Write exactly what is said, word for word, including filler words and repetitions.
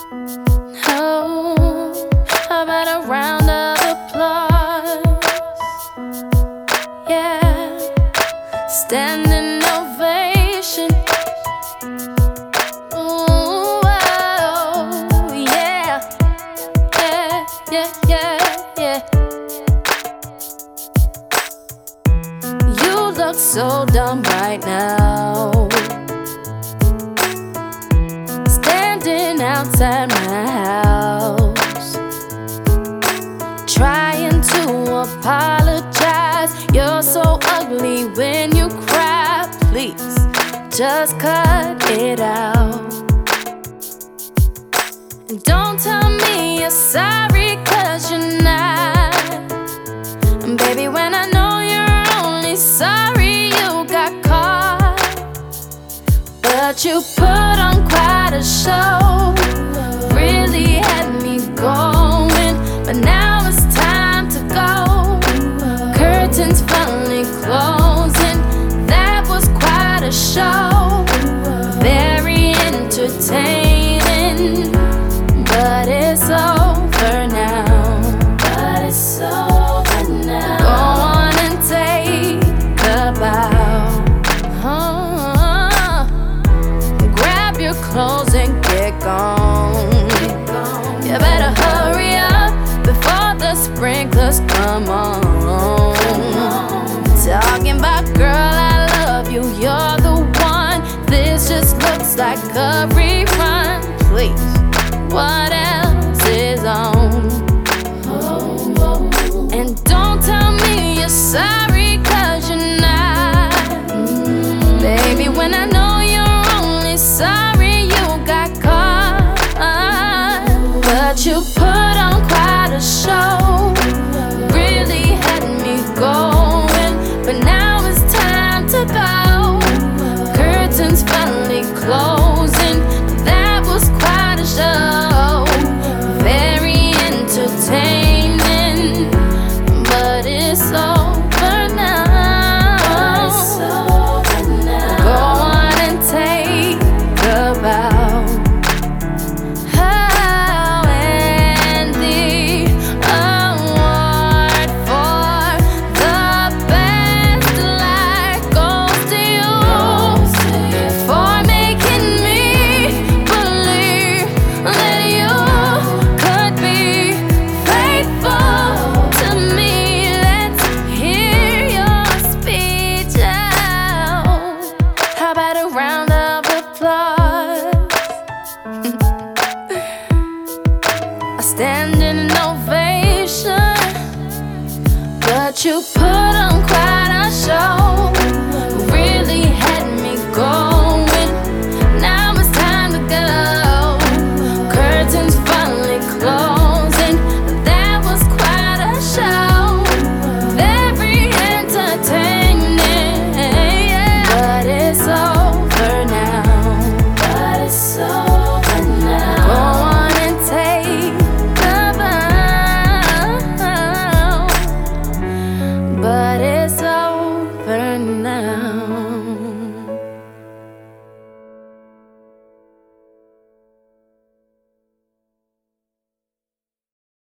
Oh, how about a round of applause? Yeah, standing ovation. Ooh, oh, yeah, yeah, yeah, yeah, yeah. You look so dumb right now, standing outside my house, trying to apologize. You're so ugly when you cry. Please, just cut it out. And don't tell me you're sorry, 'cause you're not. And baby, when I know you're only sorry you got caught, but you put on quite a show, really had me going. But now it's time to go. Curtains finally closing. That was quite a show, very entertaining. But it's over now. But it's over now. Go on and take a bow. Oh, grab your clothes and get gone. You better hurry up before the sprinklers come on. Talking about, girl, I love you, you're the one. This just looks like a rerun. Please, what else is on? And don't tell me you're sorry, 'cause you're not. Baby, when I know you're only sorry you got caught, but you put on quite a show, really had me going. But now it's time to go. Curtains finally closing. That was quite a show, very entertaining. But it's over now. Go on and take a bow. Oh, and the award for the best life goes to you, for making me believe that you could be faithful to me. Let's hear your speech out. How about a round of applause? A standing ovation, but you